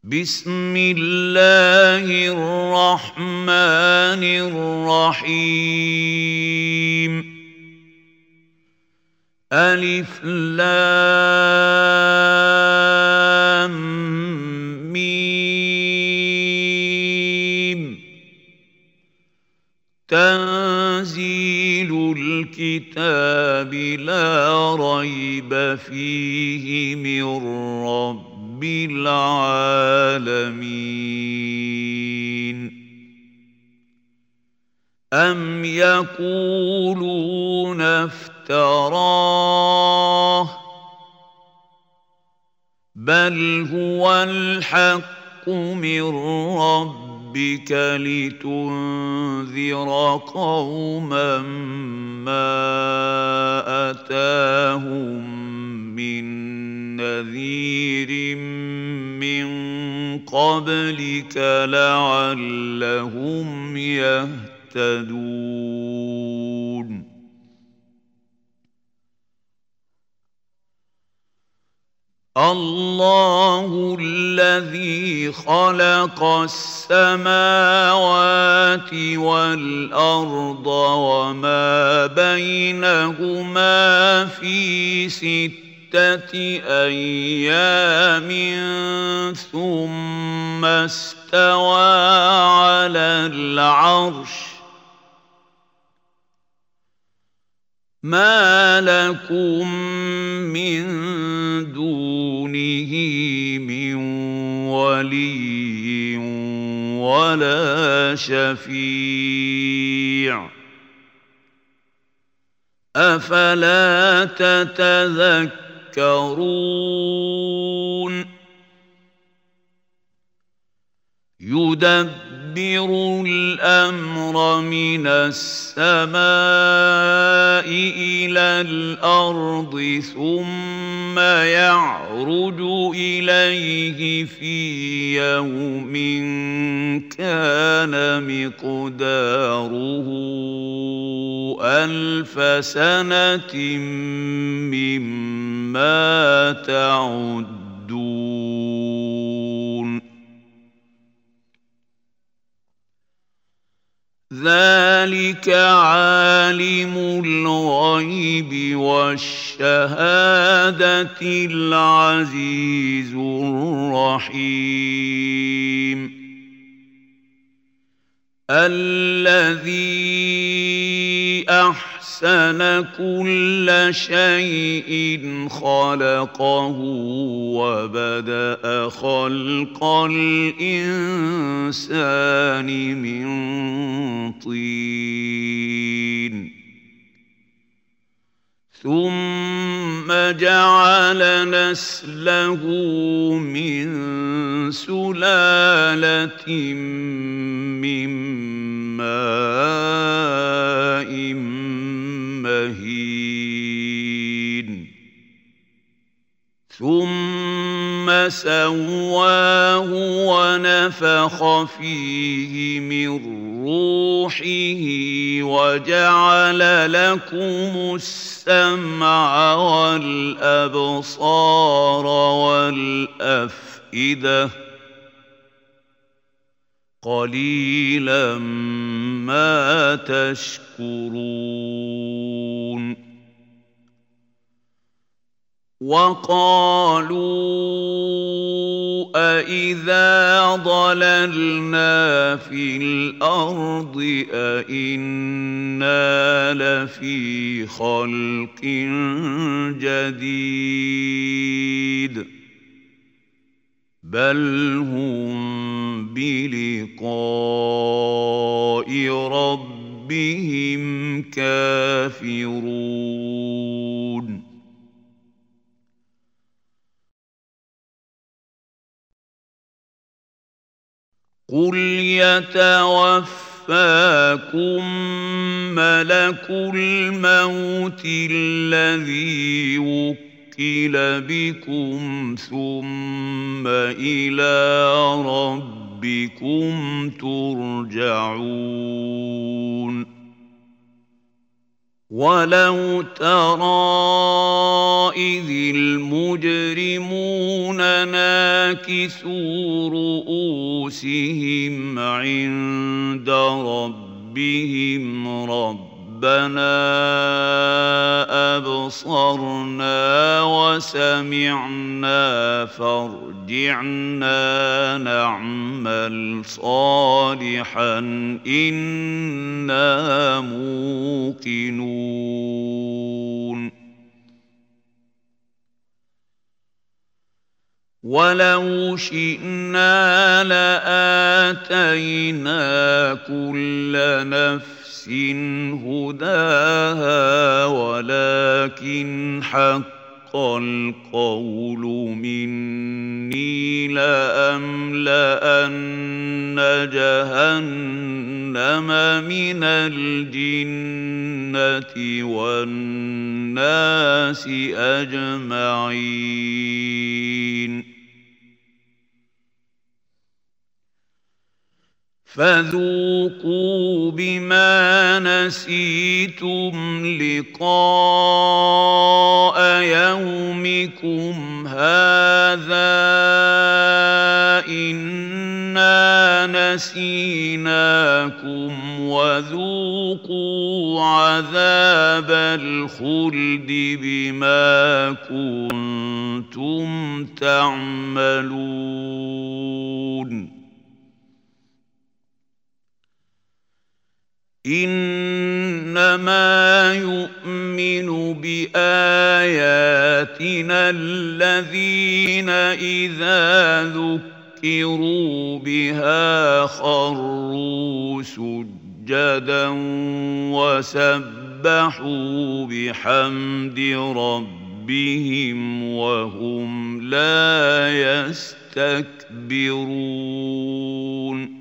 بسم الله الرحمن الرحيم ألف لام ميم تنزيل الكتاب لا ريب فيه من رب العالمين أم يقولون افتراه بل هو الحق من ربك لتنذر قوما ما أتاهم من نذير من قبلك لعلهم يهتدون الله الذي خلق السماوات والأرض وما بينهما في 6 أيام ثم استوى على العرش ما لكم من دونه من ولي ولا شفيع أفلا تتذكرون يدبر الأمر من السماء إلى الأرض ثم يعرج إليه في يوم كان مقداره 1000 سنة مما تعدون ذلك عالم الغيب والشهادة العزيز الرحيم الذي أحسن كل شيء خلقه وبدأ خلق الإنسان من طين ثم جعل نسله من سلالة من ماء مهين ثم سواه ونفخ فيه من روحه وجعل لكم السمع والأبصار والأفئدة قليلا ما تشكرون وقالوا أإذا ضللنا في الأرض أإنا لفي خلق جديد بل هم بلقاء ربهم كافرون قل يتوفاكم ملك الموت الذي وكل بكم ثم إلى ربكم ترجعون ولو ترى إذ المجرمون ناكسوا رؤوسهم عند ربهم ربنا أبصرنا وسمعنا فارجعنا نعمل صالحا إنا موقنون ولو شئنا لآتينا كل نفس هداها ولكن حق القول مني لأملأن جهنم من الجنة والناس أجمعين فذوقوا بما نسيتم لقاء يومكم هذا إنا نسيناكم وذوقوا عذاب الخلد بما كنتم تعملون إنما يؤمن بآياتنا الذين إذا ذكروا بها خروا سجدا وسبحوا بحمد ربهم وهم لا يستكبرون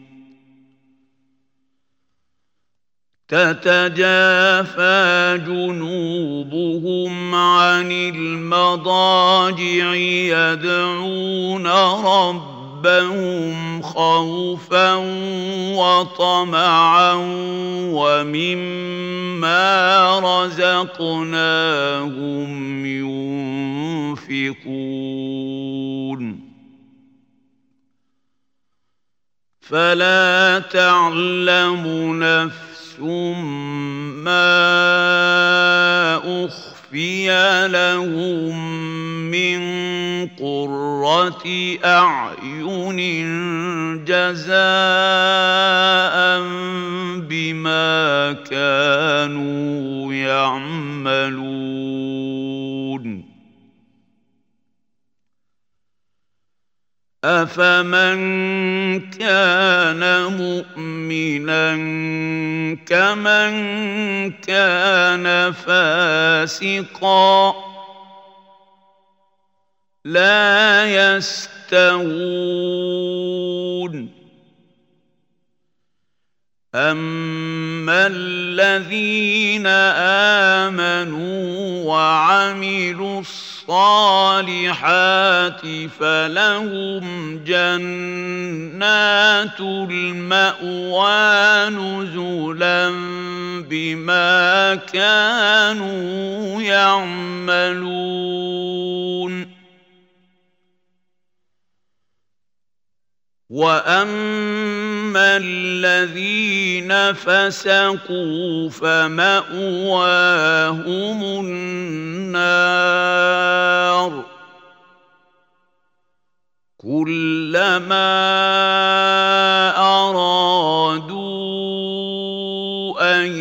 تتجافى جنوبهم عن المضاجع يدعون ربهم خوفا وطمعا ومما رزقناهم ينفقون فلا تعلم نفس ما أخفي لهم من قرة أعين جزاء بما كانوا يعملون أفمن كان مؤمنا كمن كان فاسقا لا يستوون أما الذين آمنوا وعملوا الصالحات فلهم جنات المأوى نزلا بما كانوا يعملون وأما الذين فسقوا فمأواهم النار كلما أرادوا أن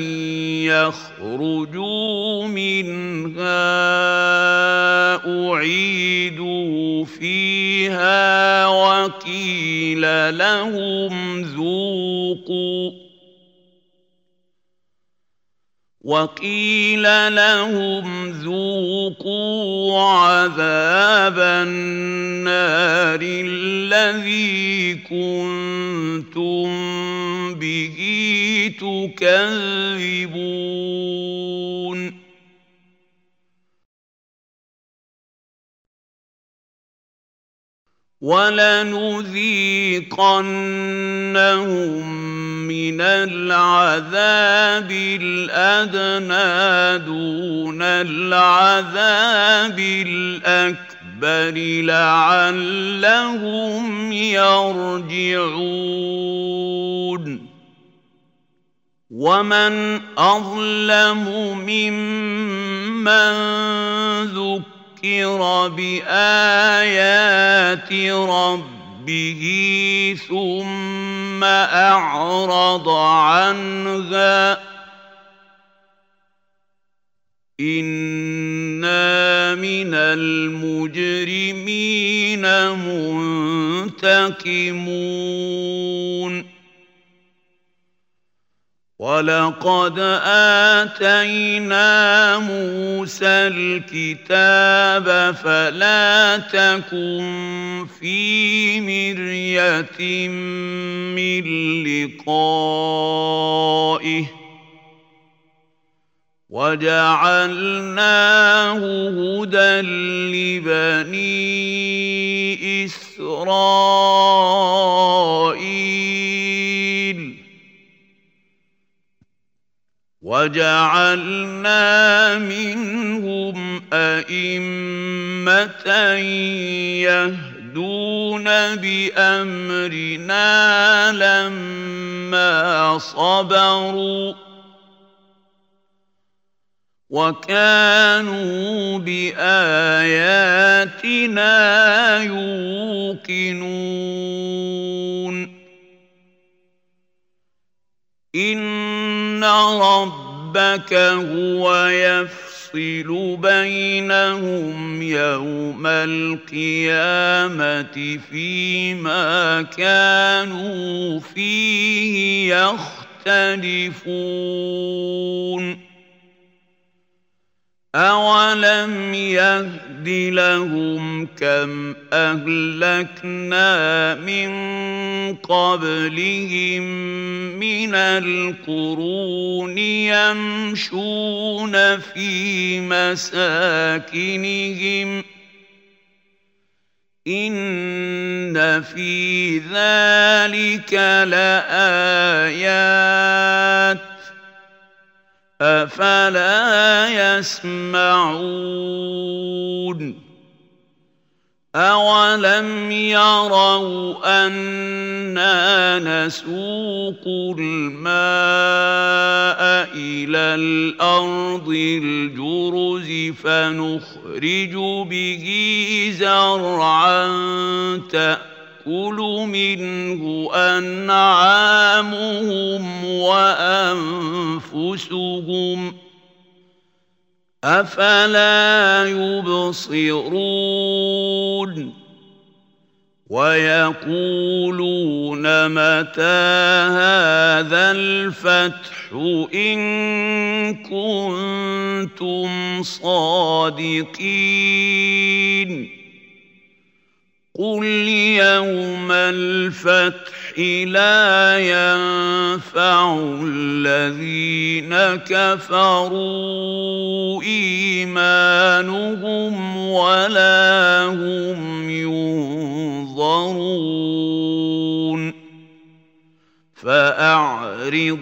يخرجوا منها أعيدوا فيها وقيل لهم ذوقوا عذاب النار الذي كنتم به تكذبون وَلَنُذِيقَنَّهُم مِّنَ الْعَذَابِ الْأَدْنَىٰ دُونَ الْعَذَابِ الْأَكْبَرِ لَعَلَّهُمْ يَرْجِعُونَ وَمَنْ أَظْلَمُ مِمَّن ذُكِّرَ بِآيَاتِ رَبِّهِ ثُمَّ أَعْرَضَ عَنْهَا إِنَّا مِنَ الْمُجْرِمِينَ مُنتَقِمُونَ وَلَقَدْ آتَيْنَا مُوسَى الْكِتَابَ فَلَا تَكُن فِي مِرْيَةٍ مِّن لِّقَائِهِ وَجَعَلْنَاهُ هُدًى لِّبَنِي إِسْرَائِيلَ وَجَعَلْنَا مِنْهُمْ أَئِمَّةً يَهْدُونَ بِأَمْرِنَا لَمَّا صَبَرُوا وَكَانُوا بِآيَاتِنَا يُوقِنُونَ إِنَّ رَبَّكَ هُوَ يَفْصِلُ بَيْنَهُمْ يَوْمَ الْقِيَامَةِ فِيمَا كَانُوا فِيهِ يَخْتَلِفُونَ أَوَلَمْ يَهْدِ لَهُمْ كَمْ أَهْلَكْنَا مِن قَبْلِهِم مِّنَ الْقُرُونِ يَمْشُونَ فِي مَسَاكِنِهِمْ إِنَّ فِي ذَلِكَ لَآيَاتٍ أَفَلَا يَسْمَعُونَ أَوَلَمْ يَرَوْا أَنَّا نَسُوقُ الْمَاءَ إِلَى الْأَرْضِ الْجُرُزِ فَنُخْرِجُ بِهِ زَرْعًا تَأْكُلُ مِنْهُ أَنْعَامُهُمْ وَأَنفُسُهُمْ ۖ أَفَلَا يُبْصِرُونَ وَيَقُولُونَ مَتَىٰ هَٰذَا الْفَتْحُ إِن كُنتُمْ صَادِقِينَ قُلْ يَوْمَ الْفَتْحِ لَا يَنفَعُ الَّذِينَ كَفَرُوا إِيمَانُهُمْ وَلَا هُمْ يُنظَرُونَ فَأَعْرِضْ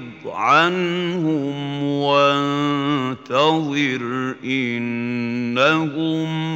عَنْهُمْ وَانتَظِرْ إِنَّهُم